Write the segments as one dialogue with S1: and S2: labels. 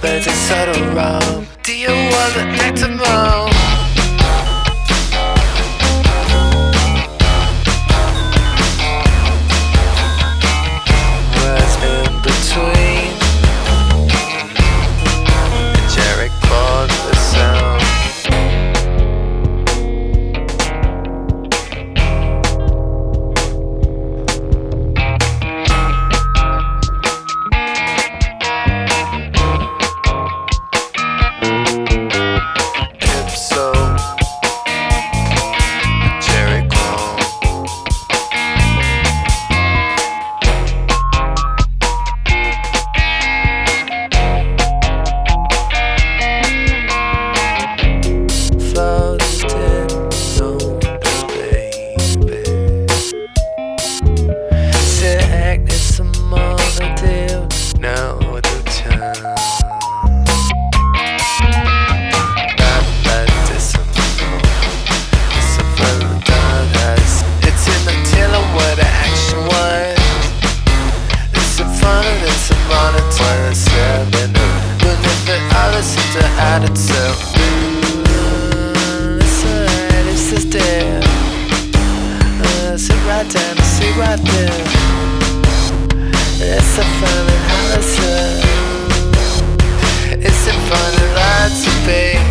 S1: but it's subtle wrong. Do you want to act tomorrow? What's in between? Jerry called the sound. To add itself. It's alright, it's just there. Sit right down and see right there. It's a fun and holler. It's a fun and lots of pain.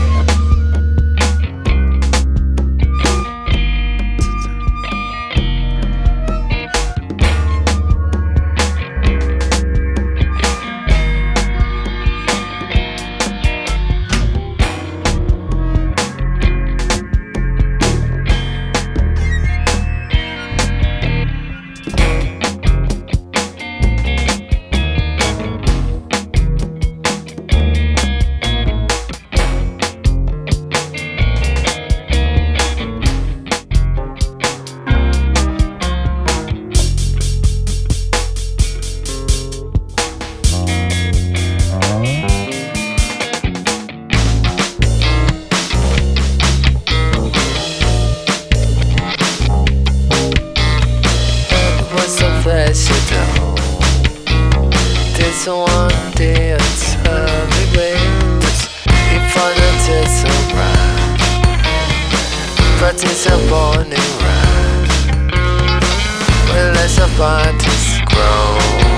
S1: This one day it's early waves. If I don't it's alright, but it's a morning ride. Well, as a parties grow,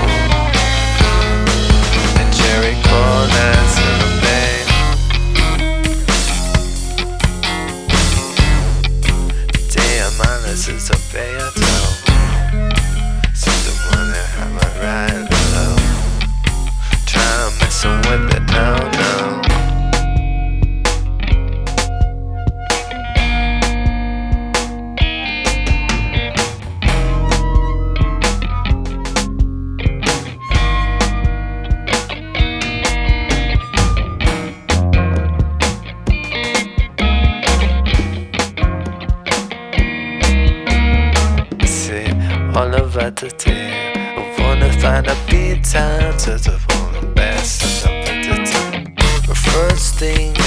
S1: and Jerry corners in the bay. Damn, man, this is a Beato. So the one that have my ride. Messing with it now, now. See, all over the day, I wanna find a beat time to the best of the time. The first thing